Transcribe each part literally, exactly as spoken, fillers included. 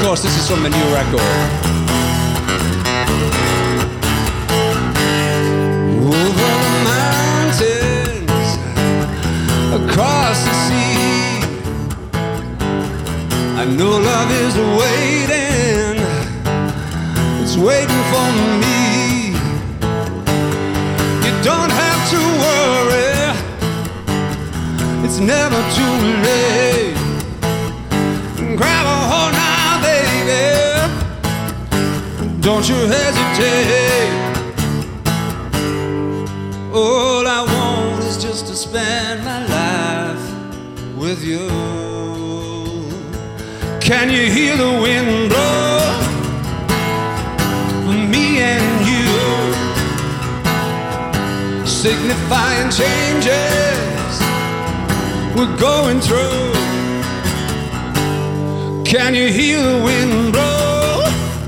course, this is from the new record. Over the mountains, across the sea, I know love is waiting. It's waiting for me. You don't have to worry. It's never too late. Grab a hold now, baby. Don't you hesitate. All I want is just to spend my life with you. Can you hear the wind blow? For me and you, signifying changes we're going through. Can you hear the wind blow?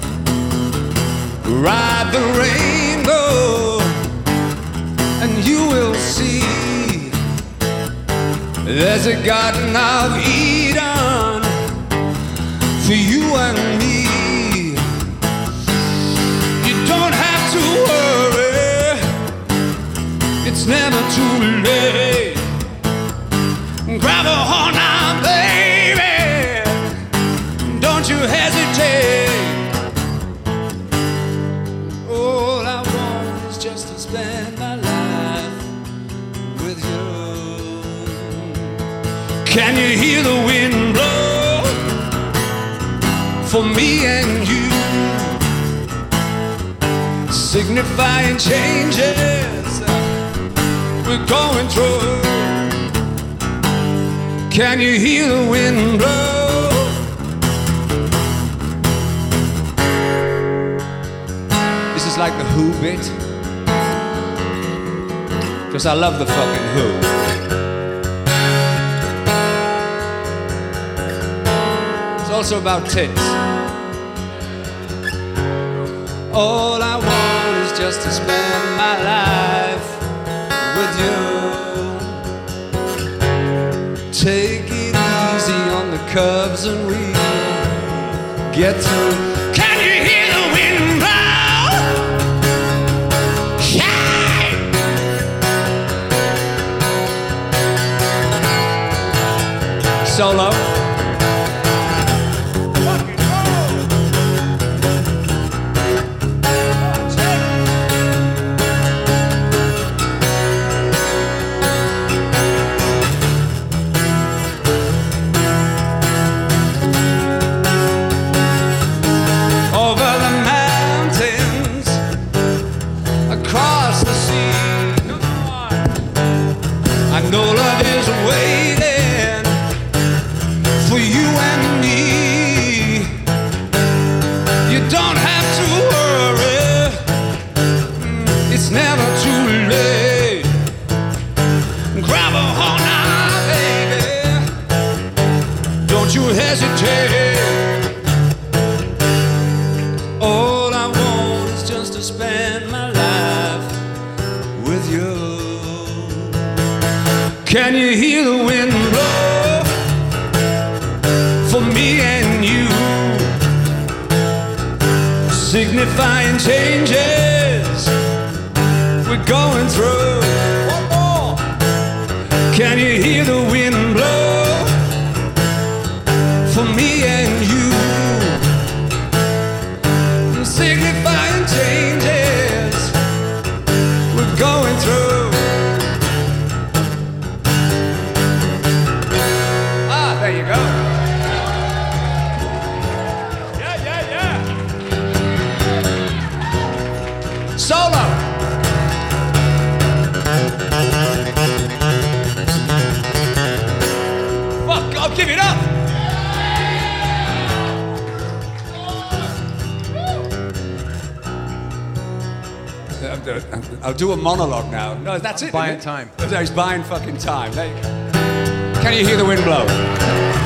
Ride the rainbow, and you will see there's a Garden of Eden for you and me. You don't have to worry. It's never too late. Grab a hold now, baby. Don't you hesitate. All I want is just to spend my life with you. Can you hear the wind blow? For me and you, signifying changes we're going through. Can you hear the wind blow? This is like the Who bit, because I love the fucking Who. It's also about tits. All I want is just to spend my life with you. Take it easy on the curves and we'll get through. Can you hear the wind blow? Yeah! Solo. No love is waiting for you and me. You don't have to worry. It's never too late. Grab a hold now, baby. Don't you hesitate. All I want is just to spend my life with you. Can you hear the wind blow? For me and you, signifying changes we're going through. One more. Can you hear the wind blow? For me and you, signifying changes we're going through. There you go. Yeah, yeah, yeah. Solo. Fuck, I'll give it up. I'll do a monologue now. No, that's it. Buying time. No, he's buying fucking time. There you go. Can you hear the wind blow?